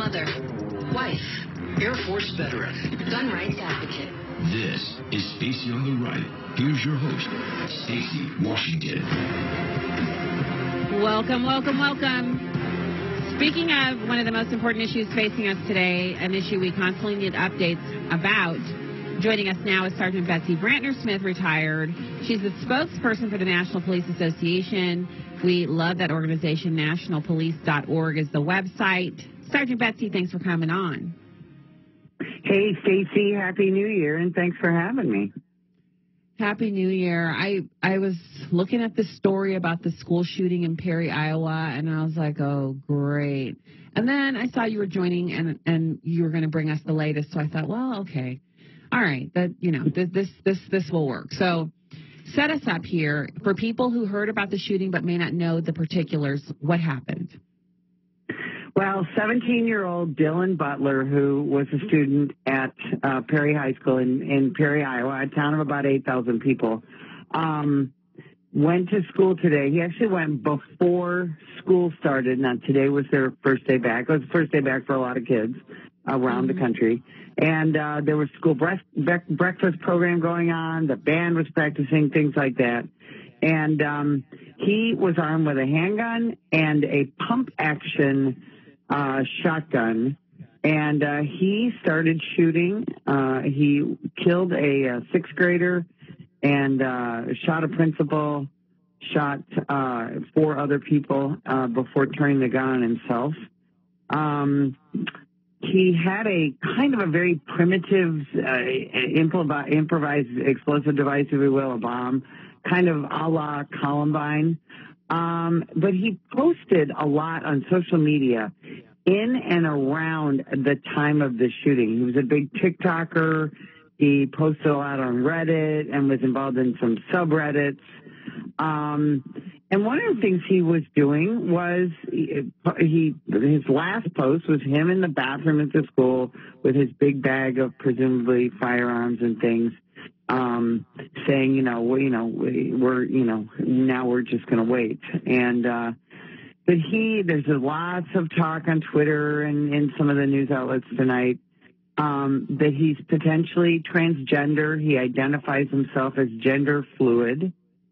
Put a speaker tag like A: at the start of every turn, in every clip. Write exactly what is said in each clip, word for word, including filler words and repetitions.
A: mother, wife, Air Force veteran, gun rights advocate.
B: This is Stacy on the Right. Here's your host, Stacy Washington.
C: Welcome, welcome, welcome. Speaking of one of the most important issues facing us today, an issue we constantly need updates about, joining us now is Sergeant Betsy Brantner-Smith, retired. She's the spokesperson for the National Police Association. We love that organization. national police dot org is the website. Sergeant Betsy, thanks for coming on.
D: Hey, Stacy, Happy New Year, and thanks for having me.
C: Happy New Year. I, I was looking at the story about the school shooting in Perry, Iowa, and I was like, oh, great. And then I saw you were joining, and and you were going to bring us the latest, so I thought, well, okay. All right, that you know, this this this this will work. So set us up here for people who heard about the shooting but may not know the particulars. What happened?
D: Well, seventeen-year-old Dylan Butler, who was a student at uh, Perry High School in, in Perry, Iowa, a town of about eight thousand people, um, went to school today. He actually went before school started. Now, today was their first day back. It was the first day back for a lot of kids around mm-hmm. the country. And uh, there was school breakfast, breakfast program going on. The band was practicing, things like that. And um, he was armed with a handgun and a pump-action uh, shotgun. And uh, he started shooting. Uh, he killed a, a sixth grader and uh, shot a principal, shot uh, four other people uh, before turning the gun on himself. Um He had a kind of a very primitive, uh, improv- improvised explosive device, if you will, a bomb, kind of a la Columbine. Um, but he posted a lot on social media in and around the time of the shooting. He was a big TikToker. He posted a lot on Reddit and was involved in some subreddits. Um, and one of the things he was doing was he, his last post was him in the bathroom at the school with his big bag of presumably firearms and things, um, saying, you know, well, you know, we're, you know, now we're just going to wait. And, uh, but he, there's lots of talk on Twitter and in some of the news outlets tonight, um, that he's potentially transgender. He identifies himself as gender fluid.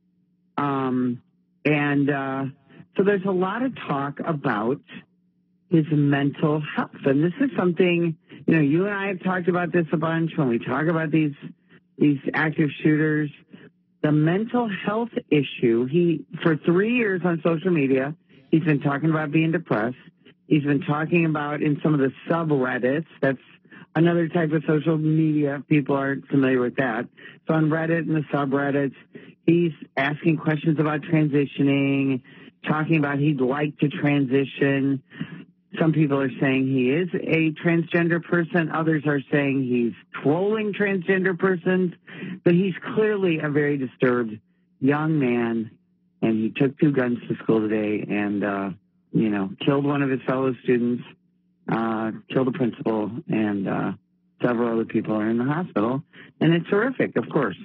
D: Um, and, uh, so there's a lot of talk about his mental health. And this is something, you know, you and I have talked about this a bunch when we talk about these, these active shooters, the mental health issue. He, for three years on social media, he's been talking about being depressed. He's been talking about in some of the subreddits. That's another type of social media. People aren't familiar with that. So on Reddit and the subreddits, he's asking questions about transitioning, talking about he'd like to transition. Some people are saying he is a transgender person. Others are saying he's trolling transgender persons. But he's clearly a very disturbed young man, and he took two guns to school today and, uh, you know, killed one of his fellow students, uh, killed a principal, and uh, several other people are in the hospital. And it's horrific, of course.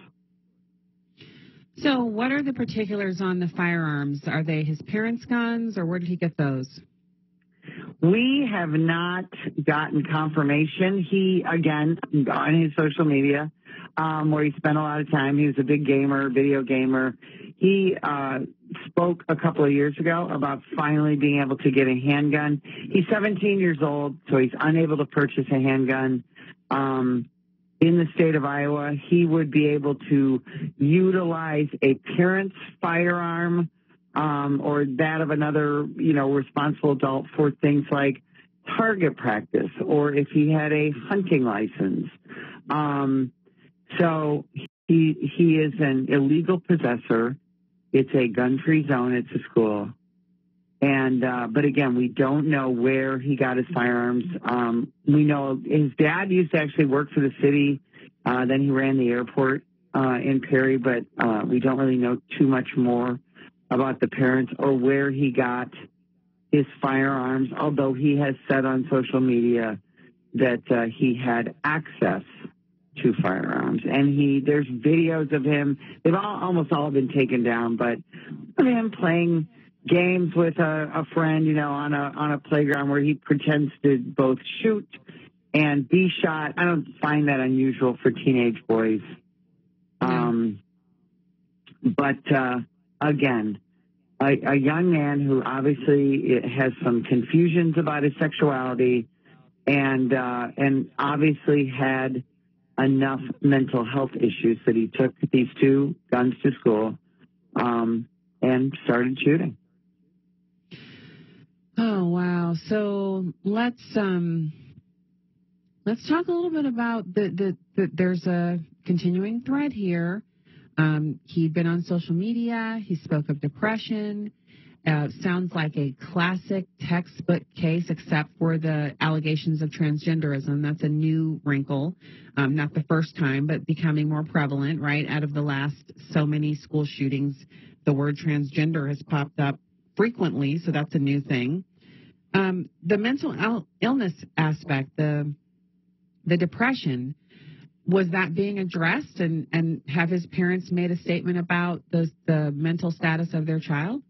C: So what are the particulars on the firearms? Are they his parents' guns, or where did he get those?
D: We have not gotten confirmation. He, again, on his social media, um, where he spent a lot of time, he was a big gamer, video gamer. He uh, spoke a couple of years ago about finally being able to get a handgun. He's seventeen years old, so he's unable to purchase a handgun. Um, in the state of Iowa, he would be able to utilize a parent's firearm um, or that of another, you know, responsible adult for things like target practice, or if he had a hunting license. Um, so he he is an illegal possessor. It's a gun-free zone at the school. And, uh, but again, we don't know where he got his firearms. Um, we know his dad used to actually work for the city. Uh, then he ran the airport, uh, in Perry, but, uh, we don't really know too much more about the parents or where he got his firearms, although he has said on social media that, uh, he had access to firearms. And he, there's videos of him. They've all, almost all been taken down, but of him playing games with a, a friend, you know, on a on a playground where he pretends to both shoot and be shot. I don't find that unusual for teenage boys. Um, but uh, again, a, a young man who obviously has some confusions about his sexuality, and uh, and obviously had enough mental health issues that he took these two guns to school um, and started shooting.
C: Oh wow! So let's um, let's talk a little bit about the the, the there's a continuing thread here. Um, he'd been on social media. He spoke of depression. Uh, sounds like a classic textbook case, except for the allegations of transgenderism. That's a new wrinkle. Um, not the first time, but becoming more prevalent, right? Out of the last so many school shootings, the word transgender has popped up frequently, so that's a new thing. Um, the mental il- illness aspect, the the depression, was that being addressed, and, and have his parents made a statement about the, the mental status of their child?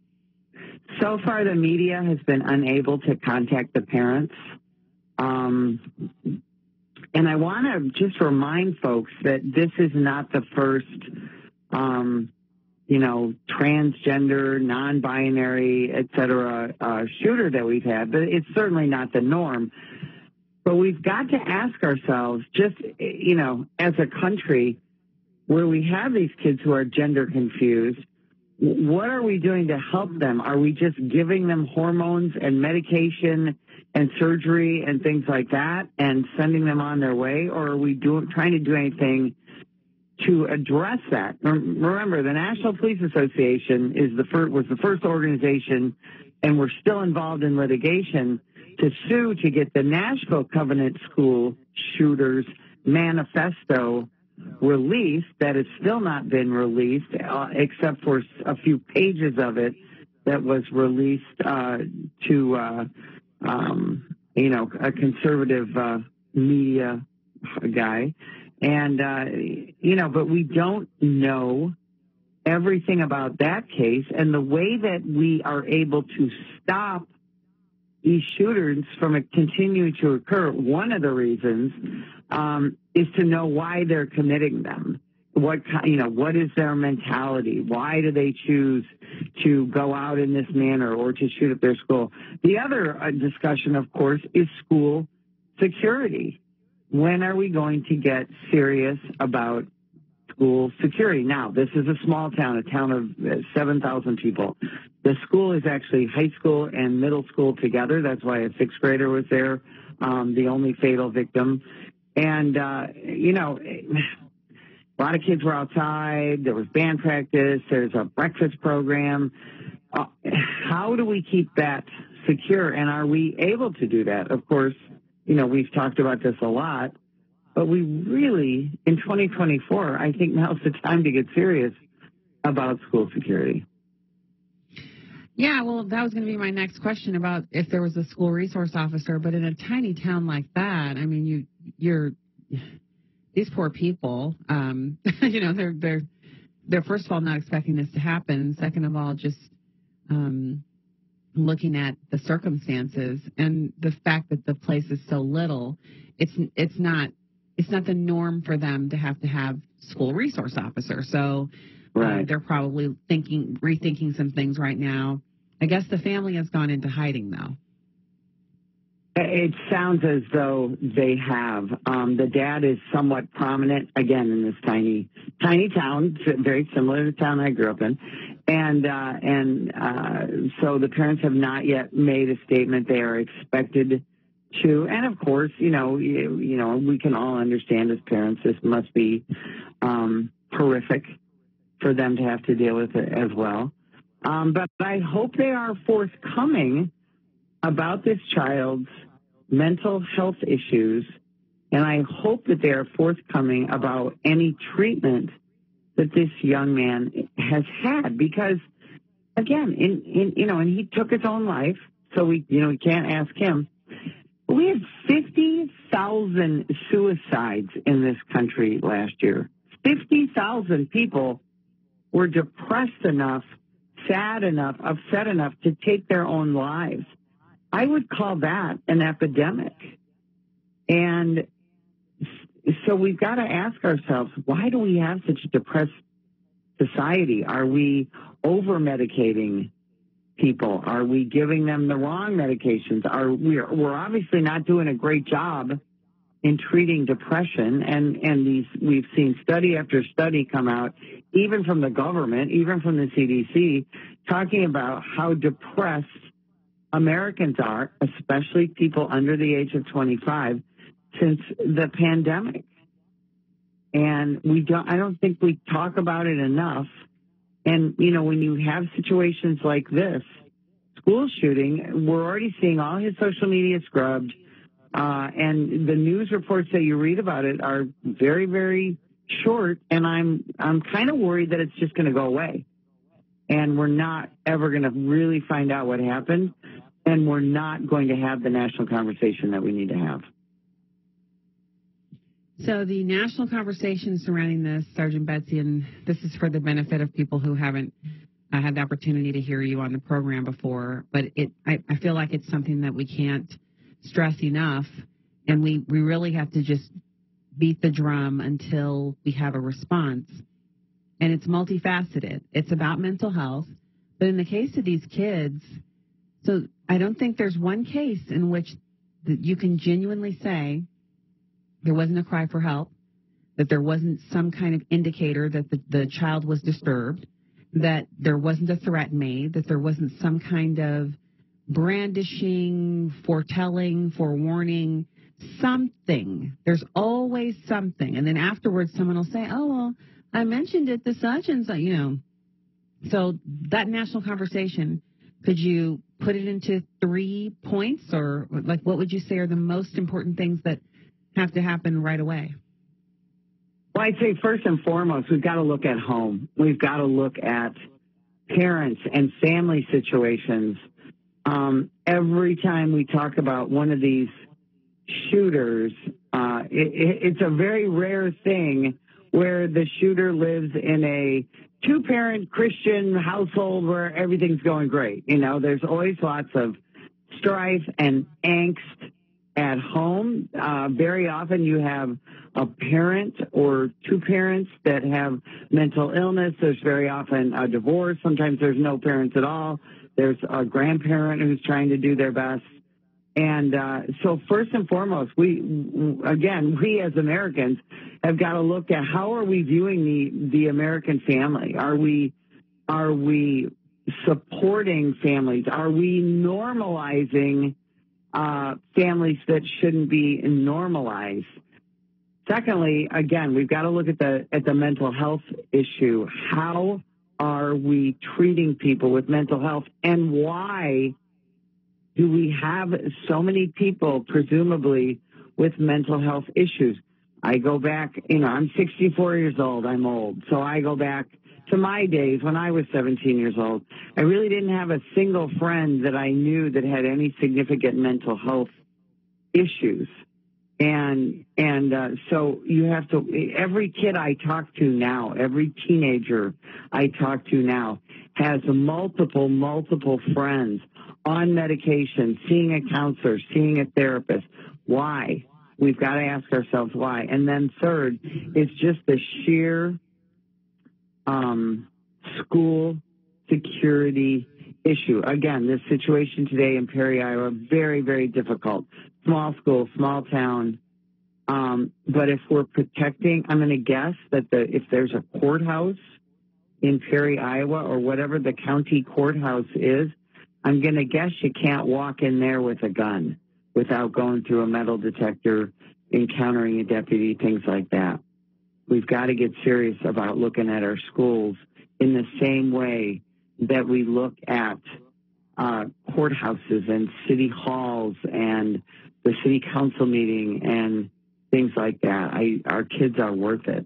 D: So far, the media has been unable to contact the parents. Um, and I want to just remind folks that this is not the first, um, you know, transgender, non-binary, et cetera, uh, shooter that we've had, but it's certainly not the norm. But we've got to ask ourselves, just, you know, as a country where we have these kids who are gender confused, what are we doing to help them? Are we just giving them hormones and medication and surgery and things like that and sending them on their way? Or are we do, trying to do anything to address that? Remember, the National Police Association is the first, was the first organization, and we're still involved in litigation to sue to get the Nashville Covenant School shooters manifesto released. That has still not been released, uh, except for a few pages of it that was released uh, to, uh, um, you know, a conservative uh, media guy. And, uh, you know, but we don't know everything about that case, and the way that we are able to stop these shooters from continuing to occur. One of the reasons um, is to know why they're committing them. What, you know, what is their mentality? Why do they choose to go out in this manner or to shoot at their school? The other uh, discussion, of course, is school security. When are we going to get serious about school security? Now, this is a small town, a town of seven thousand people. The school is actually high school and middle school together. That's why a sixth grader was there, um, the only fatal victim. And, uh, you know, a lot of kids were outside. There was band practice. There's a breakfast program. Uh, how do we keep that secure? And are we able to do that? Of course, you know, we've talked about this a lot, but we really, in twenty twenty-four, I think now's the time to get serious about school security.
C: Yeah, well, that was going to be my next question about if there was a school resource officer, but in a tiny town like that, I mean, you, you're, these poor people, um, you know, they're, they're, they're first of all not expecting this to happen. Second of all, just, um, looking at the circumstances and the fact that the place is so little, it's, it's not, it's not the norm for them to have to have school resource officer. So,
D: Right.
C: Uh, they're probably thinking, rethinking some things right now. I guess the family has gone into hiding, though.
D: It sounds as though they have. Um, the dad is somewhat prominent, again, in this tiny, tiny town, very similar to the town I grew up in. And, uh, and uh, so the parents have not yet made a statement. They are expected to. And, of course, you know, you, you know, we can all understand as parents this must be um, horrific for them to have to deal with it as well. Um, but I hope they are forthcoming about this child's mental health issues, and I hope that they are forthcoming about any treatment that this young man has had. Because, again, in, in you know, and he took his own life, so we, you know, we can't ask him. But we had fifty thousand suicides in this country last year. fifty thousand people were depressed enough sad enough, upset enough to take their own lives. I would call that an epidemic. And so we've got to ask ourselves, why do we have such a depressed society? Are we over-medicating people? Are we giving them the wrong medications? Are we, we're obviously not doing a great job in treating depression, and, and these, we've seen study after study come out, even from the government, even from the C D C, talking about how depressed Americans are, especially people under the age of twenty-five, since the pandemic. And we don't, I don't think we talk about it enough. And, you know, when you have situations like this, school shooting, we're already seeing all his social media scrubbed. Uh, and the news reports that you read about it are very, very short. And I'm, I'm kind of worried that it's just going to go away. And we're not ever going to really find out what happened. And we're not going to have the national conversation that we need to have.
C: So the national conversation surrounding this, Sergeant Betsy, and this is for the benefit of people who haven't uh, had the opportunity to hear you on the program before, but it I, I feel like it's something that we can't stress enough, and we, we really have to just beat the drum until we have a response. And it's multifaceted. It's about mental health, but in the case of these kids, so I don't think there's one case in which that you can genuinely say there wasn't a cry for help, that there wasn't some kind of indicator that the, the child was disturbed, that there wasn't a threat made, that there wasn't some kind of brandishing, foretelling, forewarning, something. There's always something. And then afterwards, someone will say, oh, well, I mentioned it to such and such, you know. So that national conversation, could you put it into three points, or like what would you say are the most important things that have to happen right away?
D: Well, I'd say first and foremost, we've got to look at home. We've got to look at parents and family situations. Um, every time we talk about one of these shooters, uh, it, it, it's a very rare thing where the shooter lives in a two-parent Christian household where everything's going great. You know, there's always lots of strife and angst at home. Uh, very often you have a parent or two parents that have mental illness. There's very often a divorce. Sometimes there's no parents at all. There's a grandparent who's trying to do their best. And uh, so first and foremost, we, again, we as Americans have got to look at how are we viewing the, the American family? Are we, are we supporting families? Are we normalizing uh, families that shouldn't be normalized? Secondly, again, we've got to look at the, at the mental health issue. How are we treating people with mental health, and why do we have so many people, presumably, with mental health issues? I go back, you know, I'm sixty-four years old. I'm old. So I go back to my days when I was seventeen years old. I really didn't have a single friend that I knew that had any significant mental health issues. And, and, uh, so you have to, every kid I talk to now, every teenager I talk to now has multiple, multiple friends on medication, seeing a counselor, seeing a therapist. Why? We've got to ask ourselves why. And then third, it's just the sheer um, school security issue. Again, this situation today in Perry, Iowa, very, very difficult. Small school, small town. Um, but if we're protecting, I'm going to guess that the if there's a courthouse in Perry, Iowa, or whatever the county courthouse is, I'm going to guess you can't walk in there with a gun without going through a metal detector, encountering a deputy, things like that. We've got to get serious about looking at our schools in the same way that we look at uh, courthouses and city halls and the city council meeting and things like that. I, our kids are worth it.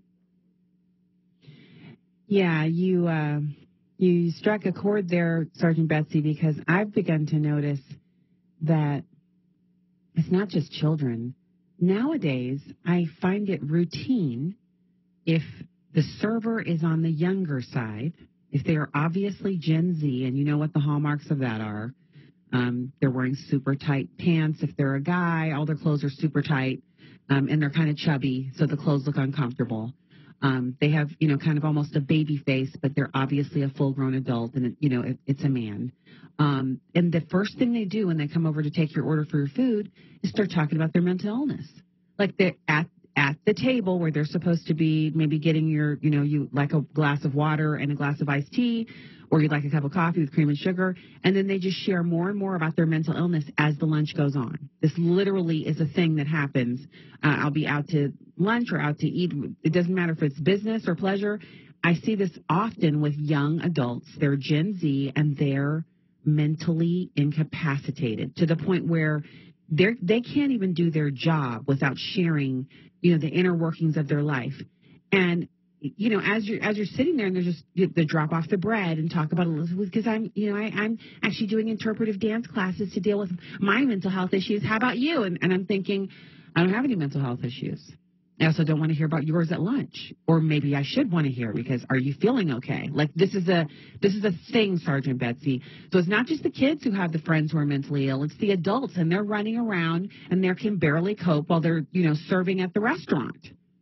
C: Yeah, you uh, you struck a chord there, Sergeant Betsy, because I've begun to notice that it's not just children. Nowadays, I find it routine if the server is on the younger side, if they are obviously Gen Z, and you know what the hallmarks of that are, um, they're wearing super tight pants. If they're a guy, all their clothes are super tight, um, and they're kind of chubby, so the clothes look uncomfortable. Um, they have, you know, kind of almost a baby face, but they're obviously a full-grown adult, and, it, you know, it, it's a man. Um, and the first thing they do when they come over to take your order for your food is start talking about their mental illness. Like they're at, at the table where they're supposed to be maybe getting your, you know, you like a glass of water and a glass of iced tea, or you'd like a cup of coffee with cream and sugar, and then they just share more and more about their mental illness as the lunch goes on. This literally is a thing that happens. Uh, I'll be out to lunch or out to eat. It doesn't matter if it's business or pleasure. I see this often with young adults. They're Gen Z, and they're mentally incapacitated to the point where they're, they can't even do their job without sharing, you know, the inner workings of their life. And you know, as you're as you're sitting there and they're just you, they drop off the bread and talk about Elizabeth because I'm you know I, I'm actually doing interpretive dance classes to deal with my mental health issues. How about you? And, and I'm thinking, I don't have any mental health issues. I also don't want to hear about yours at lunch, or maybe I should want to hear because are you feeling okay? Like this is a this is a thing, Sergeant Betsy. So it's not just the kids who have the friends who are mentally ill; it's the adults, and they're running around and they can barely cope while they're you know serving at the restaurant.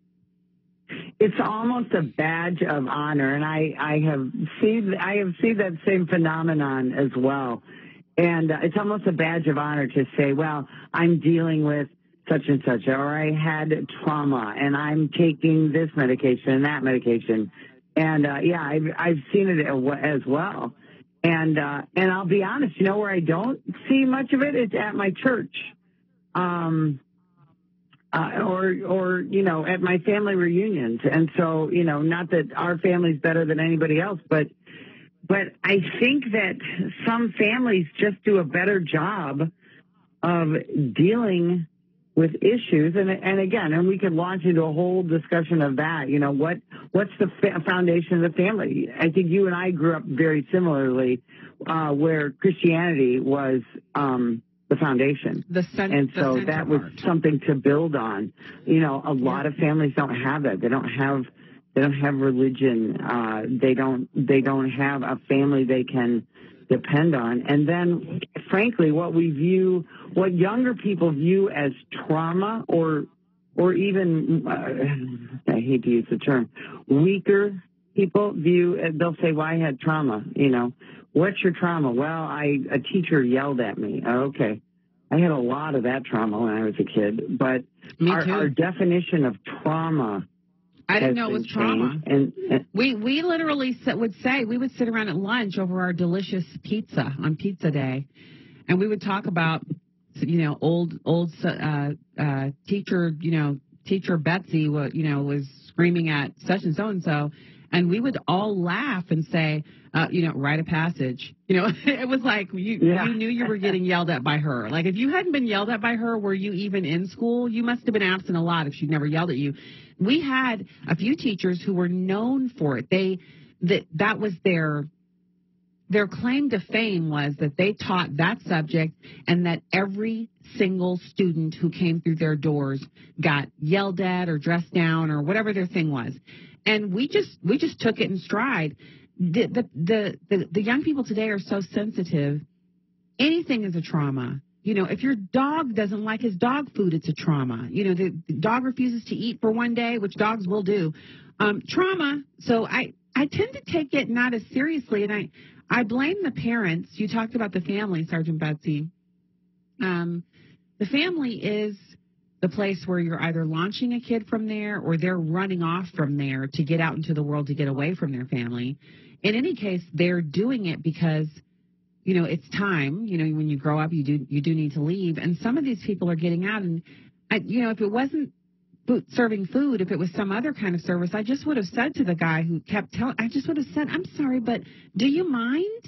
D: It's almost a badge of honor, and I, I have seen I have seen that same phenomenon as well. And uh, it's almost a badge of honor to say, well, I'm dealing with such and such, or I had trauma, and I'm taking this medication and that medication. And, uh, yeah, I've, I've seen it as well. And uh, and I'll be honest, you know, where I don't see much of it is at my church. Um Uh, or, or, you know, at my family reunions. And so, you know, not that our family's better than anybody else, but, but I think that some families just do a better job of dealing with issues. And, and again, and we could launch into a whole discussion of that. You know, what, what's the fa- foundation of the family? I think you and I grew up very similarly, uh, where Christianity was, um, the foundation.
C: The cent-
D: and so
C: the
D: that was
C: part.
D: something to build on. You know, a lot
C: yeah.
D: of families don't have that. They don't have, they don't have religion. Uh, they don't, they don't have a family they can depend on. And then frankly, what we view, what younger people view as trauma or, or even, uh, I hate to use the term, weaker people view, they'll say, well, I had trauma, you know. What's your trauma? Well, I a teacher yelled at me. Okay. I had a lot of that trauma when I was a kid, but our, our definition of trauma
C: I didn't know it was trauma.
D: And, and
C: we we literally would say, we would sit around at lunch over our delicious pizza on pizza day, and we would talk about, you know, old, old uh, uh, teacher, you know, teacher Betsy, what you know, was screaming at such and so and so. And we would all laugh and say, uh, you know, write a passage. You know, it was like you,
D: yeah.
C: you knew you were getting yelled at by her. Like if you hadn't been yelled at by her, were you even in school? You must have been absent a lot if she'd never yelled at you. We had a few teachers who were known for it. They that that was their their claim to fame was that they taught that subject and that every single student who came through their doors got yelled at or dressed down or whatever their thing was. And we just we just took it in stride. The, the the the the young people today are so sensitive. Anything is a trauma. You know, if your dog doesn't like his dog food, it's a trauma. You know, the, the dog refuses to eat for one day, which dogs will do. Um, trauma. So I I tend to take it not as seriously, and I I blame the parents. You talked about the family, Sergeant Betsy. Um, the family is the place where you're either launching a kid from there or they're running off from there to get out into the world to get away from their family. In any case, they're doing it because, you know, it's time. You know, when you grow up, you do you do need to leave. And some of these people are getting out. And, I, you know, if it wasn't food, serving food, if it was some other kind of service, I just would have said to the guy who kept telling, I just would have said, I'm sorry, but do you mind?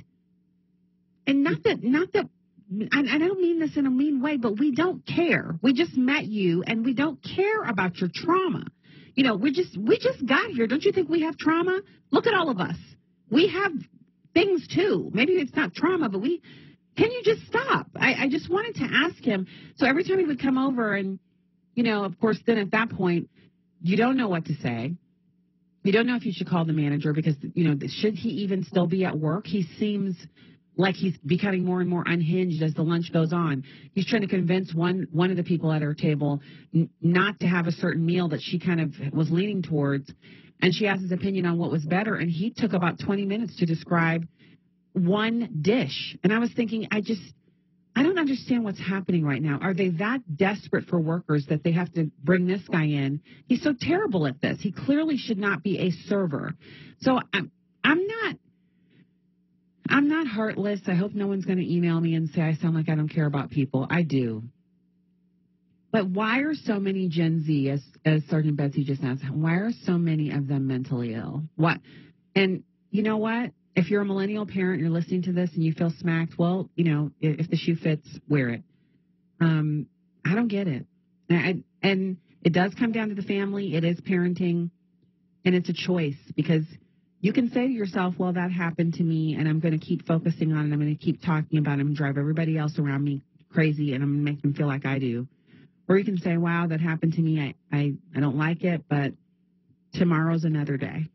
C: And not that, not that, and I don't mean this in a mean way, but we don't care. We just met you, and we don't care about your trauma. You know, we just we just got here. Don't you think we have trauma? Look at all of us. We have things too. Maybe it's not trauma, but we. Can you just stop? I, I just wanted to ask him. So every time he would come over, and you know, of course, then at that point, you don't know what to say. You don't know if you should call the manager because, you know, should he even still be at work? He seems like he's becoming more and more unhinged as the lunch goes on. He's trying to convince one one of the people at her table n- not to have a certain meal that she kind of was leaning towards. And she asked his opinion on what was better. And he took about twenty minutes to describe one dish. And I was thinking, I just, I don't understand what's happening right now. Are they that desperate for workers that they have to bring this guy in? He's so terrible at this. He clearly should not be a server. So I'm, I'm not, I'm not heartless. I hope no one's going to email me and say I sound like I don't care about people. I do. But why are so many Gen Z, as, as Sergeant Betsy just asked, why are so many of them mentally ill? What? And you know what? If you're a millennial parent, you're listening to this and you feel smacked, well, you know, if, if the shoe fits, wear it. Um, I don't get it. I, and it does come down to the family. It is parenting, and it's a choice because you can say to yourself, well, that happened to me, and I'm going to keep focusing on it. I'm going to keep talking about it and drive everybody else around me crazy, and I'm going to make them feel like I do. Or you can say, wow, that happened to me. I, I, I don't like it, but tomorrow's another day.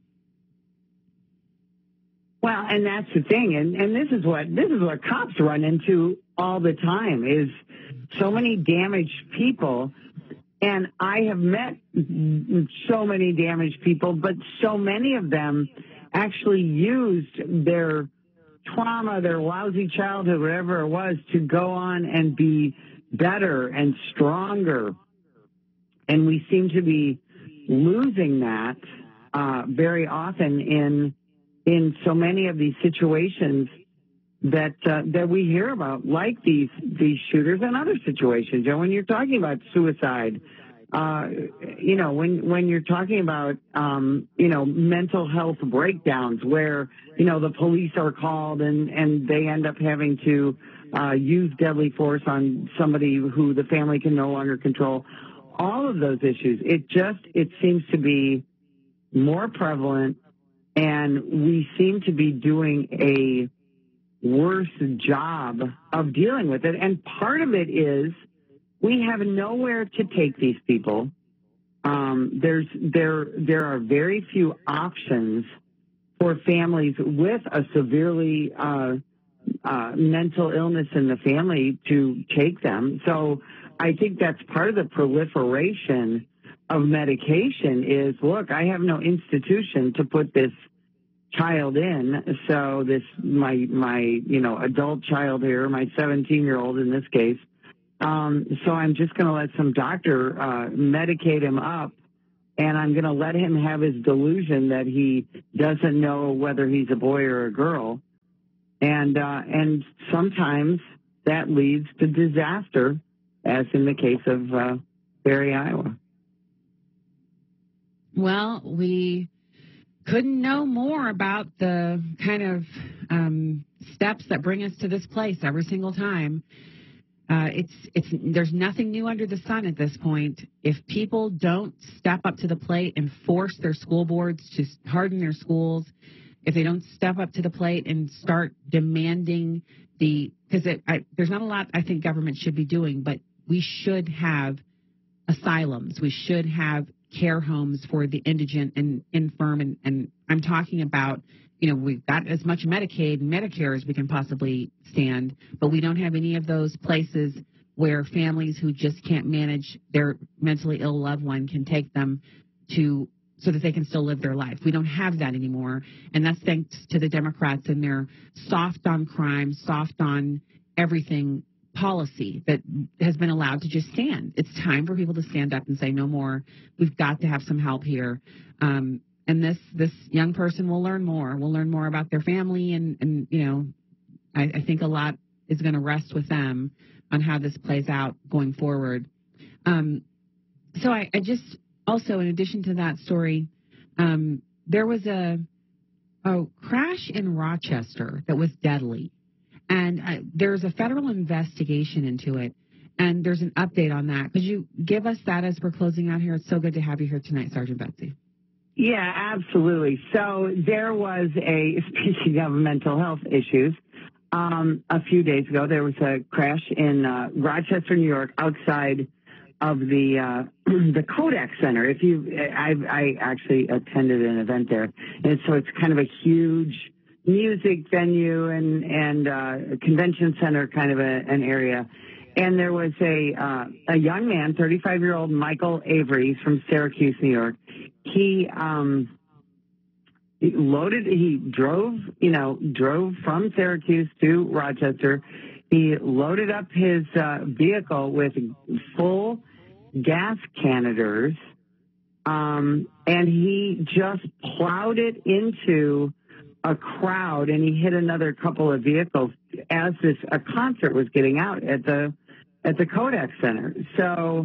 D: Well, and that's the thing, and, and this is what this is what cops run into all the time is so many damaged people, and I have met so many damaged people, but so many of them actually used their trauma, their lousy childhood, whatever it was, to go on and be better and stronger, and we seem to be losing that uh, very often in. in so many of these situations that uh, that we hear about, like these these shooters and other situations. You know, when you're talking about suicide, uh, you know, when when you're talking about um, you know mental health breakdowns, where you know the police are called and and they end up having to uh, use deadly force on somebody who the family can no longer control. All of those issues, it just it seems to be more prevalent. And we seem to be doing a worse job of dealing with it. And part of it is we have nowhere to take these people. Um, there's there there are very few options for families with a severely uh, uh, mental illness in the family to take them. So I think that's part of the proliferation of medication is, look, I have no institution to put this child in. So this, my, my, you know, adult child here, my seventeen year old in this case. Um, so I'm just going to let some doctor, uh, medicate him up, and I'm going to let him have his delusion that he doesn't know whether he's a boy or a girl. And, uh, and sometimes that leads to disaster, as in the case of, uh, Perry, Iowa.
C: Well, we couldn't know more about the kind of um, steps that bring us to this place every single time. Uh, it's it's there's nothing new under the sun at this point. If people don't step up to the plate and force their school boards to harden their schools, if they don't step up to the plate and start demanding the, because there's not a lot I think government should be doing, but we should have asylums. We should have care homes for the indigent and infirm. And, and I'm talking about, you know, we've got as much Medicaid and Medicare as we can possibly stand, but we don't have any of those places where families who just can't manage their mentally ill loved one can take them to, so that they can still live their life. We don't have that anymore. And that's thanks to the Democrats and their soft on crime, soft on everything policy that has been allowed to just stand. It's time for people to stand up and say no more. We've got to have some help here. Um, and this this young person will learn more. We'll learn more about their family, and, and you know, I, I think a lot is going to rest with them on how this plays out going forward. Um, so I, I just also, in addition to that story, um, there was a, a crash in Rochester that was deadly. And uh, there's a federal investigation into it, and there's an update on that. Could you give us that as we're closing out here? It's so good to have you here tonight, Sergeant Betsy.
D: Yeah, absolutely. So there was a, speaking of mental health issues, um, a few days ago, there was a crash in uh, Rochester, New York, outside of the uh, the Kodak Center. If you, I, I actually attended an event there, and so it's kind of a huge music venue and and uh, convention center kind of a, an area. And there was a uh, a young man, thirty-five year old Michael Avery, he's from Syracuse, New York. He um, he loaded, he drove, you know, drove from Syracuse to Rochester. He loaded up his uh, vehicle with full gas canisters, um, and he just plowed it into a crowd, and he hit another couple of vehicles as this a concert was getting out at the at the Kodak Center. So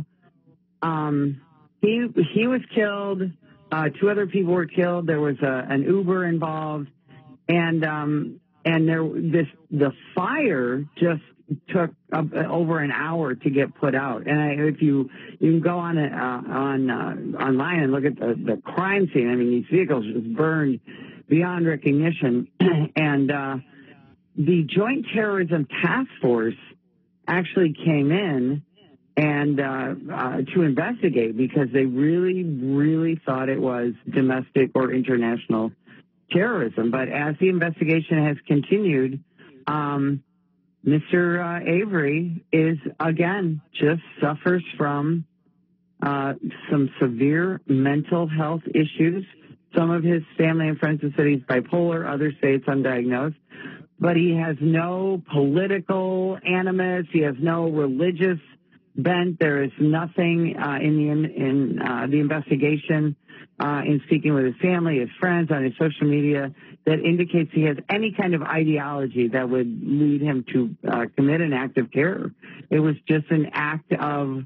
D: um, he he was killed. Uh, two other people were killed. There was a, an Uber involved, and um, and there this the fire just took uh, over an hour to get put out. And I, if you you can go on uh, on uh, online and look at the, the crime scene. I mean, these vehicles just burned beyond recognition. And uh, the Joint Terrorism Task Force actually came in and uh, uh, to investigate because they really, really thought it was domestic or international terrorism. But as the investigation has continued, um, Mister Uh, Avery is, again, just suffers from uh, some severe mental health issues. Some of his family and friends have said he's bipolar. Others say it's undiagnosed. But he has no political animus. He has no religious bent. There is nothing uh, in the in, in uh, the investigation, uh, in speaking with his family, his friends, on his social media, that indicates he has any kind of ideology that would lead him to uh, commit an act of terror. It was just an act of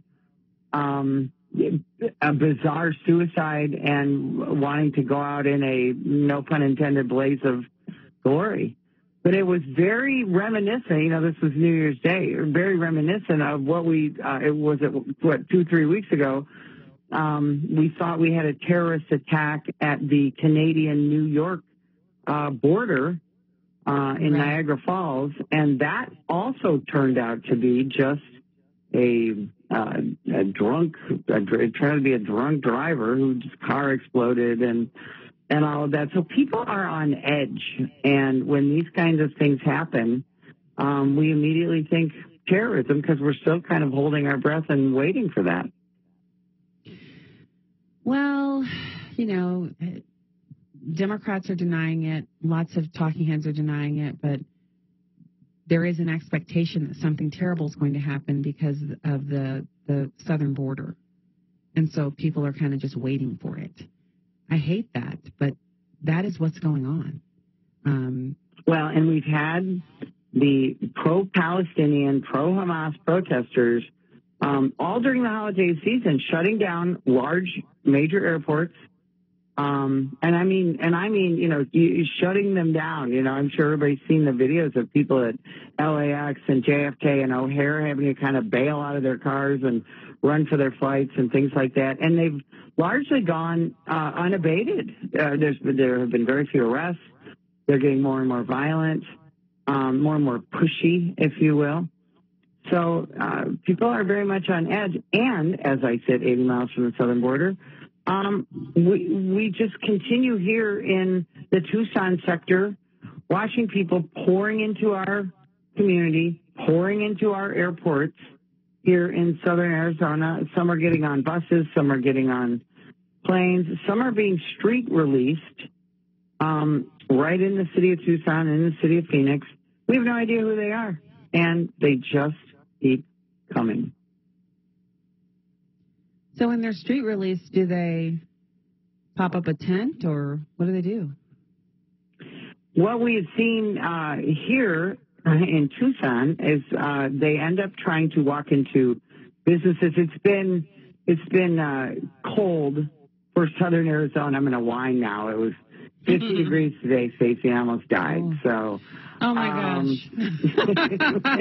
D: um, a bizarre suicide and wanting to go out in a, no pun intended, blaze of glory. But it was very reminiscent, you know, this was New Year's Day, very reminiscent of what we, uh, it was, what, two, three weeks ago, um, we thought we had a terrorist attack at the Canadian-New York uh, border uh, in right. Niagara Falls, and that also turned out to be just a, uh, a drunk, a, trying to be a drunk driver whose car exploded and and all of that. So people are on edge. And when these kinds of things happen, um, we immediately think terrorism because we're still kind of holding our breath and waiting for that.
C: Well, you know, Democrats are denying it. Lots of talking heads are denying it. But there is an expectation that something terrible is going to happen because of the, the southern border. And so people are kind of just waiting for it. I hate that, but that is what's going on. Um,
D: well, and we've had the pro-Palestinian, pro-Hamas protesters um, all during the holiday season shutting down large major airports. Um, and I mean, and I mean, you know, you, shutting them down. You know, I'm sure everybody's seen the videos of people at L A X and J F K and O'Hare having to kind of bail out of their cars and run for their flights and things like that. And they've largely gone uh, unabated. Uh, there's, there have been very few arrests. They're getting more and more violent, um, more and more pushy, if you will. So uh, people are very much on edge. And as I said, eighty miles from the southern border, um, we, we just continue here in the Tucson sector, watching people pouring into our community, pouring into our airports here in southern Arizona. Some are getting on buses, some are getting on planes, some are being street released um, right in the city of Tucson, in the city of Phoenix. We have no idea who they are, and they just keep coming.
C: So in their street release, do they pop up a tent, or what do they do?
D: What we have seen uh, here in Tucson is uh, they end up trying to walk into businesses. It's been it's been uh, cold for southern Arizona. I'm going to whine now. It was fifty degrees today, Stacey. I almost died.
C: Oh.
D: So
C: Oh, my
D: Um,
C: gosh.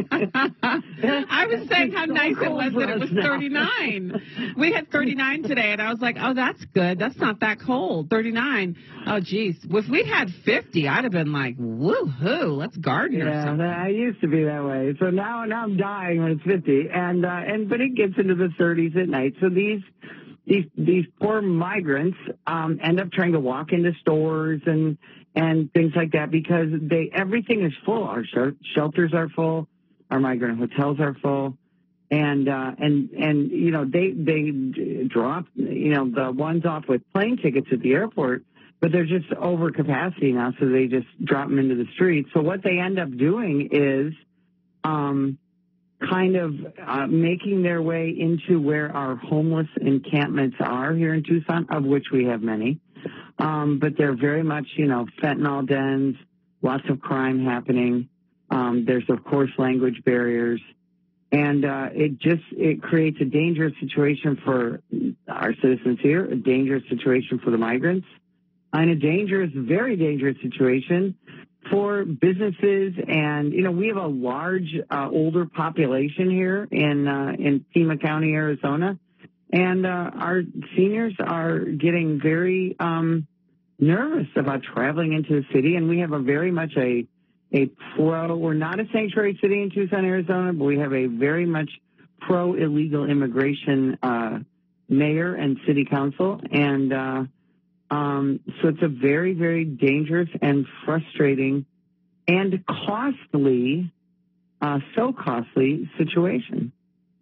C: I was saying how
D: It's so
C: nice it
D: cold
C: was
D: for
C: that it
D: us
C: was
D: now.
C: thirty-nine. We had thirty-nine today, and I was like, oh, that's good. That's not that cold. thirty-nine. Oh, geez. If we'd had fifty, I'd have been like, woo-hoo, let's garden or
D: Yeah,
C: something.
D: I used to be that way. So now, now I'm dying when it's fifty, and uh, and but it gets into the thirties at night. So these these these poor migrants um, end up trying to walk into stores and and things like that because they everything is full. Our sh- shelters are full, our migrant hotels are full, and uh, and and you know they they drop you know the ones off with plane tickets at the airport. But they're just over capacity now, so they just drop them into the streets. So what they end up doing is um, kind of uh, making their way into where our homeless encampments are here in Tucson, of which we have many. Um, but they're very much, you know, fentanyl dens, lots of crime happening. Um, there's, of course, language barriers. And uh, it just it creates a dangerous situation for our citizens here, a dangerous situation for the migrants, and a dangerous, very dangerous situation for businesses. And, you know, we have a large uh, older population here in uh, in Pima County, Arizona. And uh, our seniors are getting very um, nervous about traveling into the city. And we have a very much a, a pro, we're not a sanctuary city in Tucson, Arizona, but we have a very much pro-illegal immigration uh, mayor and city council. And uh Um, so it's a very, very dangerous and frustrating and costly, uh, so costly situation.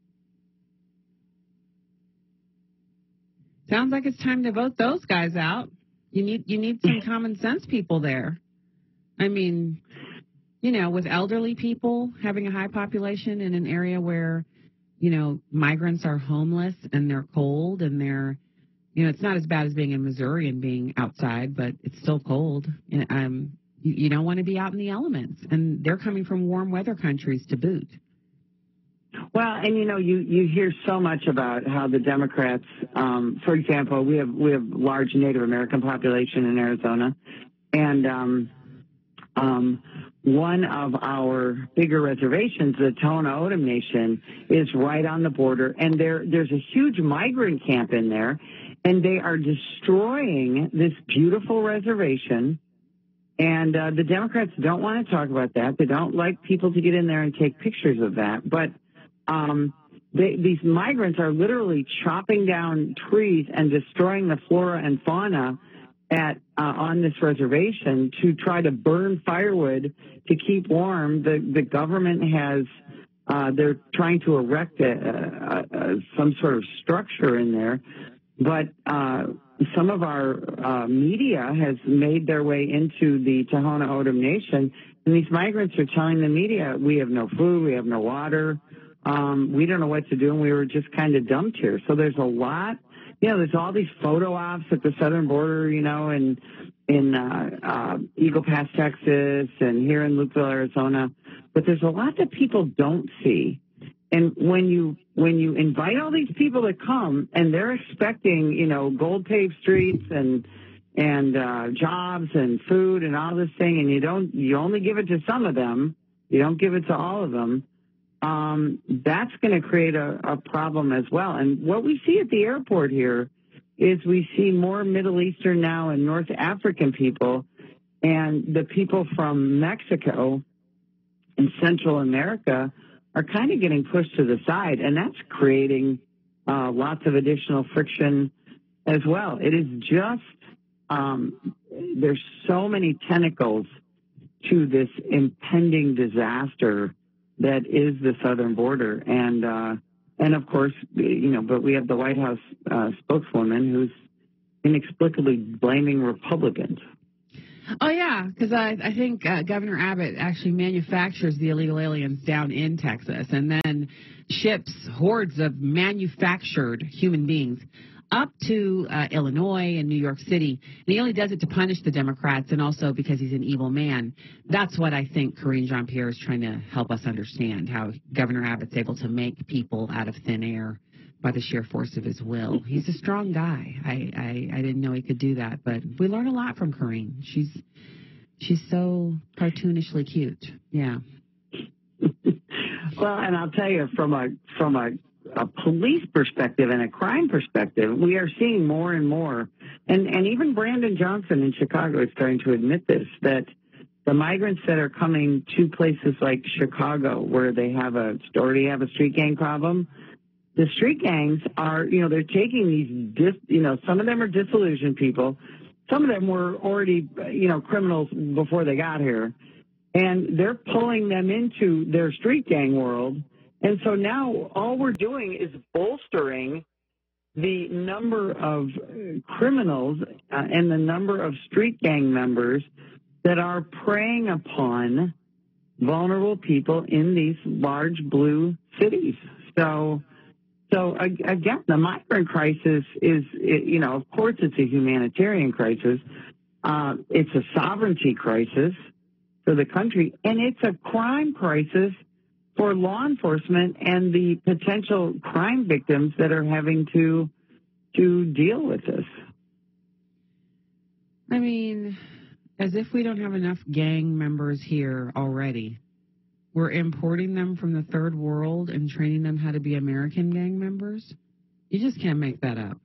C: Sounds like it's time to vote those guys out. You need you need some common sense people there. I mean, you know, with elderly people having a high population in an area where, you know, migrants are homeless and they're cold and they're You know, it's not as bad as being in Missouri and being outside, but it's still cold. And um, you, you don't want to be out in the elements. And they're coming from warm weather countries to boot.
D: Well, and you know, you, you hear so much about how the Democrats, um, for example, we have we have large Native American population in Arizona, and um, um, one of our bigger reservations, the Tohono O'odham Nation, is right on the border, and there there's a huge migrant camp in there. And they are destroying this beautiful reservation. And uh, the Democrats don't want to talk about that. They don't like people to get in there and take pictures of that. But um, they, these migrants are literally chopping down trees and destroying the flora and fauna at uh, on this reservation to try to burn firewood to keep warm. The, the government has, uh, they're trying to erect a, a, a, some sort of structure in there. But uh, some of our uh, media has made their way into the Tohono O'odham Nation, and these migrants are telling the media, we have no food, we have no water, um, we don't know what to do, and we were just kind of dumped here. So there's a lot, you know, there's all these photo ops at the southern border, you know, and in uh, uh, Eagle Pass, Texas, and here in Lukeville, Arizona. But there's a lot that people don't see. And when you when you invite all these people to come and they're expecting, you know, gold paved streets and and uh, jobs and food and all this thing, and you don't you only give it to some of them, you don't give it to all of them, um, that's going to create a, a problem as well. And what we see at the airport here is we see more Middle Eastern now and North African people, and the people from Mexico and Central America are kind of getting pushed to the side, and that's creating uh, lots of additional friction as well. It is just, um, there's so many tentacles to this impending disaster that is the southern border. And, uh, and of course, you know, but we have the White House uh, spokeswoman who's inexplicably blaming Republicans.
C: Oh, yeah, because I, I think uh, Governor Abbott actually manufactures the illegal aliens down in Texas and then ships hordes of manufactured human beings up to uh, Illinois and New York City. And he only does it to punish the Democrats and also because he's an evil man. That's what I think Karine Jean-Pierre is trying to help us understand, how Governor Abbott's able to make people out of thin air by the sheer force of his will. He's a strong guy. I, I, I didn't know he could do that, but we learn a lot from Karine. She's She's so cartoonishly cute. Yeah.
D: Well, and I'll tell you, from a from a, a police perspective and a crime perspective, we are seeing more and more, and, and even Brandon Johnson in Chicago is starting to admit this, that the migrants that are coming to places like Chicago, where they have a already have a street gang problem, the street gangs are, you know, they're taking these, dis, you know, some of them are disillusioned people, some of them were already, you know, criminals before they got here. And they're pulling them into their street gang world. And so now all we're doing is bolstering the number of criminals uh, and the number of street gang members that are preying upon vulnerable people in these large blue cities. So, so again, the migrant crisis is, you know, of course it's a humanitarian crisis. Uh, it's a sovereignty crisis for the country, and it's a crime crisis for law enforcement and the potential crime victims that are having to to deal with this.
C: I mean, as if we don't have enough gang members here already. We're importing them from the third world and training them how to be American gang members. You just can't make that up.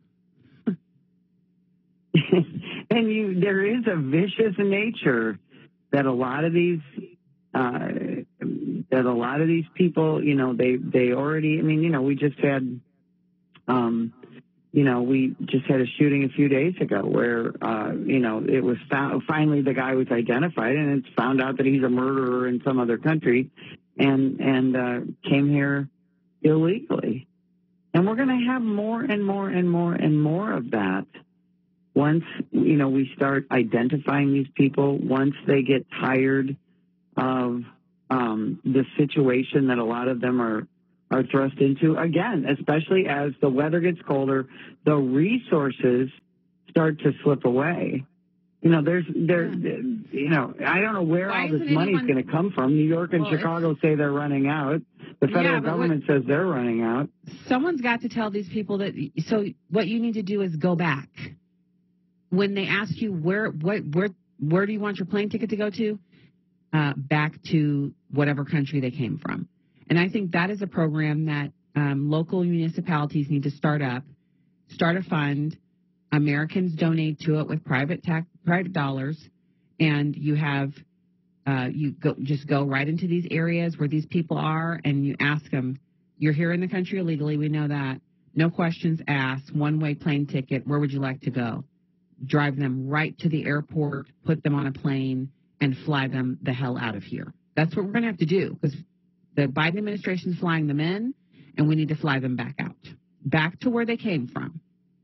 D: And you, there is a vicious nature that a lot of these, uh, that a lot of these people, you know, they, they already, I mean, you know, we just had, um, you know, we just had a shooting a few days ago where, uh, you know, it was found, finally the guy was identified, and it's found out that he's a murderer in some other country and, and, uh, came here illegally. And we're going to have more and more and more and more of that. Once, you know, we start identifying these people, once they get tired of um, the situation that a lot of them are, are thrust into, again, especially as the weather gets colder, the resources start to slip away. You know, there's, there, you know, I don't know where
C: Why
D: all this
C: isn't
D: money is
C: anyone-
D: going to come from. New York and
C: Well,
D: Chicago say they're running out. The federal
C: Yeah, but
D: government says they're running out.
C: Someone's got to tell these people that, so what you need to do is go back. When they ask you where, what, where, where do you want your plane ticket to go to? Uh, back to whatever country they came from. And I think that is a program that um, local municipalities need to start up, start a fund. Americans donate to it with private tax, private dollars, and you have uh, you go just go right into these areas where these people are, and you ask them, "You're here in the country illegally. We know that. No questions asked. One-way plane ticket. Where would you like to go?" Drive them right to the airport, put them on a plane, and fly them the hell out of here. That's what we're going to have to do, because the Biden administration is flying them in, and we need to fly them back out, back to where they came from.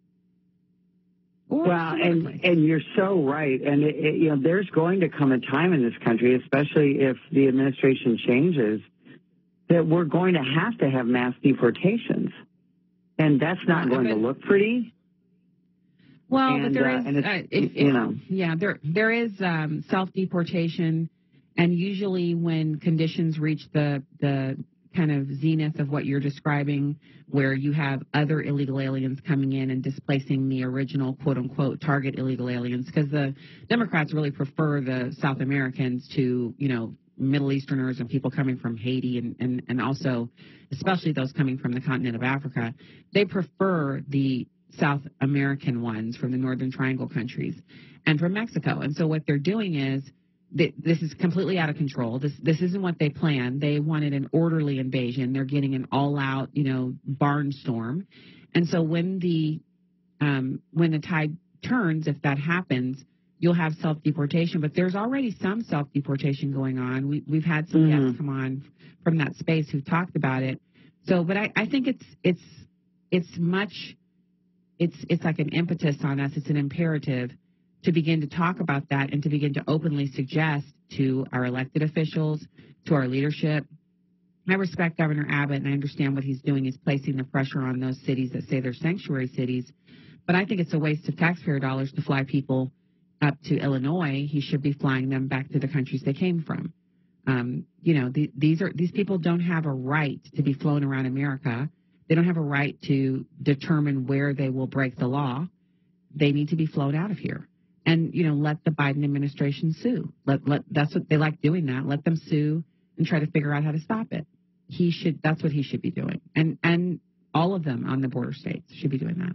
C: Or
D: Well, and, and you're so right. And, it, it, you know, there's going to come a time in this country, especially if the administration changes, that we're going to have to have mass deportations. And that's not
C: Well,
D: going to
C: but-
D: look pretty.
C: Well,
D: And,
C: but there
D: uh,
C: is,
D: and it's,
C: uh, if,
D: you
C: if-
D: know.
C: yeah, there there is um, self-deportation, and usually when conditions reach the the kind of zenith of what you're describing, where you have other illegal aliens coming in and displacing the original quote-unquote target illegal aliens, because the Democrats really prefer the South Americans to, you know, Middle Easterners and people coming from Haiti, and, and, and also especially those coming from the continent of Africa. They prefer the South American ones from the Northern Triangle countries and from Mexico. And so what they're doing is, th- this is completely out of control. This this isn't what they planned. They wanted an orderly invasion. They're getting an all-out, you know, barnstorm. And so when the um, when the tide turns, if that happens, you'll have self-deportation. But there's already some self-deportation going on. We, we've had some
D: Mhm.
C: guests come on from that space who've talked about it. So, but I, I think it's it's it's much. It's it's like an impetus on us. It's an imperative to begin to talk about that and to begin to openly suggest to our elected officials, to our leadership. I respect Governor Abbott, and I understand what he's doing. He's placing the pressure on those cities that say they're sanctuary cities. But I think it's a waste of taxpayer dollars to fly people up to Illinois. He should be flying them back to the countries they came from. Um, you know, the, these are these people don't have a right to be flown around America. They don't have a right to determine where they will break the law. They need to be flown out of here. and, you know, let the Biden administration sue. Let, let, that's what they like doing that. Let them sue and try to figure out how to stop it. He should, that's what he should be doing. And, and all of them on the border states should be doing that.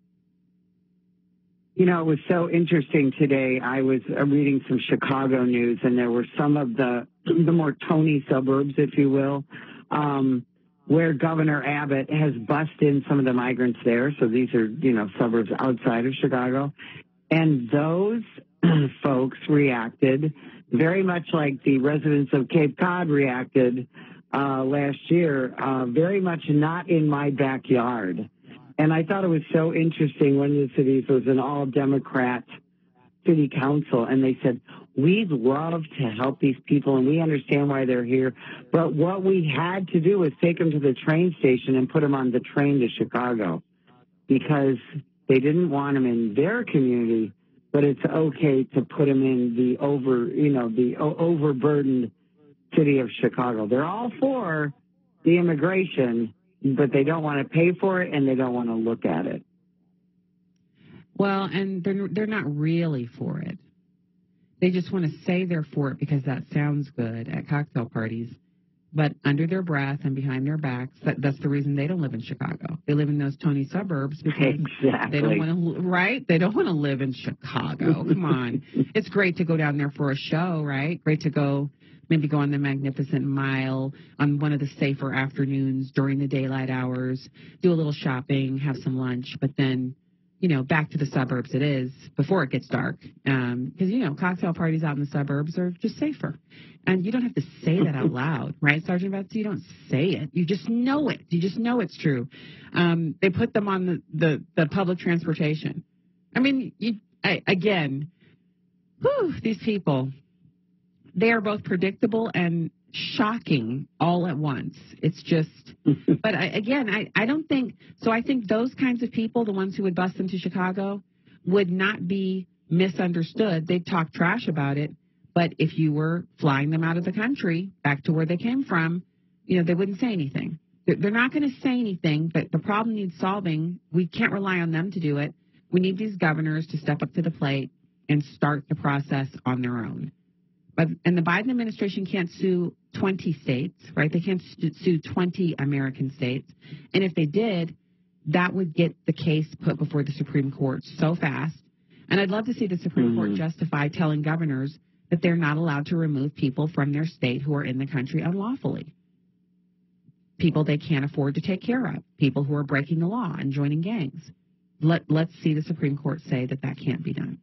D: You know, it was so interesting today. I was uh, reading some Chicago news, and there were some of the the more Tony suburbs, if you will, um, where Governor Abbott has bussed in some of the migrants there. So these are, you know, suburbs outside of Chicago. And those folks reacted very much like the residents of Cape Cod reacted uh, last year, uh, very much not in my backyard. And I thought it was so interesting. One of the cities was an all-Democrat city council, and they said, we'd love to help these people, and we understand why they're here. But what we had to do was take them to the train station and put them on the train to Chicago because they didn't want them in their community, but it's okay to put them in the over, you know, the overburdened city of Chicago. They're all for the immigration, but they don't want to pay for it and they don't want to look at it.
C: Well, and they're they're not really for it. They just want to say they're for it because that sounds good at cocktail parties. But under their breath and behind their backs, that, that's the reason they don't live in Chicago. They live in those Tony suburbs because
D: exactly.
C: they don't want to, right? They don't want to live in Chicago. Come on. It's great to go down there for a show, right? Great to go, maybe go on the Magnificent Mile on one of the safer afternoons during the daylight hours, do a little shopping, have some lunch, but then, you know, back to the suburbs it is before it gets dark. Um, because, you know, cocktail parties out in the suburbs are just safer. And you don't have to say that out loud, right, Sergeant Betsy? You don't say it. You just know it. You just know it's true. Um, they put them on the, the, the public transportation. I mean, you, I, again, whew, these people, they are both predictable and shocking all at once. It's just, but I, again, I, I don't think, so I think those kinds of people, the ones who would bus them to Chicago, would not be misunderstood. They'd talk trash about it. But if you were flying them out of the country back to where they came from, you know, they wouldn't say anything. They're, they're not going to say anything, but the problem needs solving. We can't rely on them to do it. We need these governors to step up to the plate and start the process on their own. But, and the Biden administration can't sue twenty states, right? They can't sue twenty American states. And if they did, that would get the case put before the Supreme Court so fast. And I'd love to see the Supreme mm-hmm. Court justify telling governors that they're not allowed to remove people from their state who are in the country unlawfully. People they can't afford to take care of. People who are breaking the law and joining gangs. Let, let's see the Supreme Court say that that can't be done.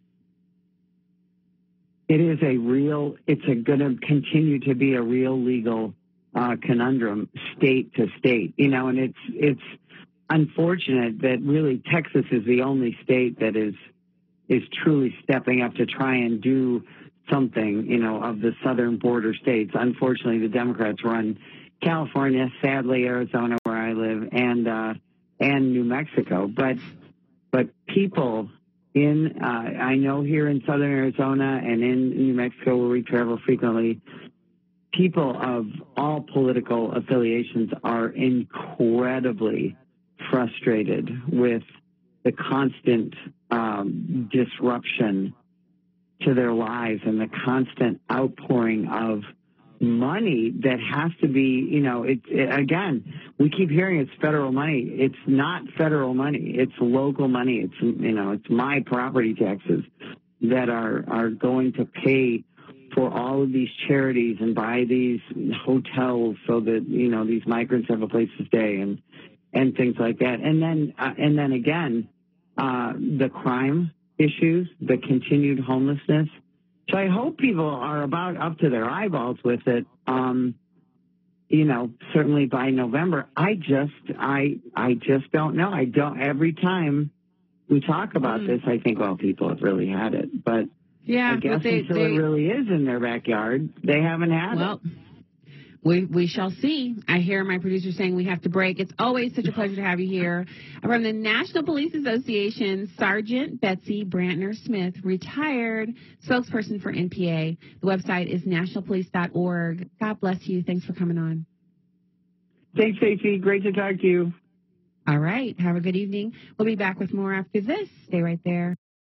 D: It is a real, it's going to continue to be a real legal uh, conundrum state to state, you know, and it's, it's unfortunate that really Texas is the only state that is, is truly stepping up to try and do something, you know, of the southern border states. Unfortunately, the Democrats run California, sadly, Arizona, where I live, and, uh, and New Mexico. But, but people in, uh, I know here in southern Arizona and in New Mexico, where we travel frequently, people of all political affiliations are incredibly frustrated with the constant um, disruption to their lives and the constant outpouring of money that has to be, you know, it, it again, we keep hearing it's federal money. It's not federal money. It's local money. It's, you know, it's my property taxes that are, are going to pay for all of these charities and buy these hotels so that, you know, these migrants have a place to stay and, and things like that. And then, uh, and then again, uh, the crime issues, the continued homelessness. So I hope people are about up to their eyeballs with it. Um, you know, certainly by November. I just, I, I just don't know. I don't. Every time we talk about mm. this, I think, well, people have really had it. But
C: yeah,
D: I guess
C: but they,
D: until
C: they,
D: it really is in their backyard, they haven't had
C: well,
D: it.
C: We we shall see. I hear my producer saying we have to break. It's always such a pleasure to have you here. From the National Police Association, Sergeant Betsy Brantner Smith, retired spokesperson for N P A. The website is national police dot org. God bless you. Thanks for coming on.
D: Thanks, Stacey. Great to talk to you.
C: All right. Have a good evening. We'll be back with more after this. Stay right there.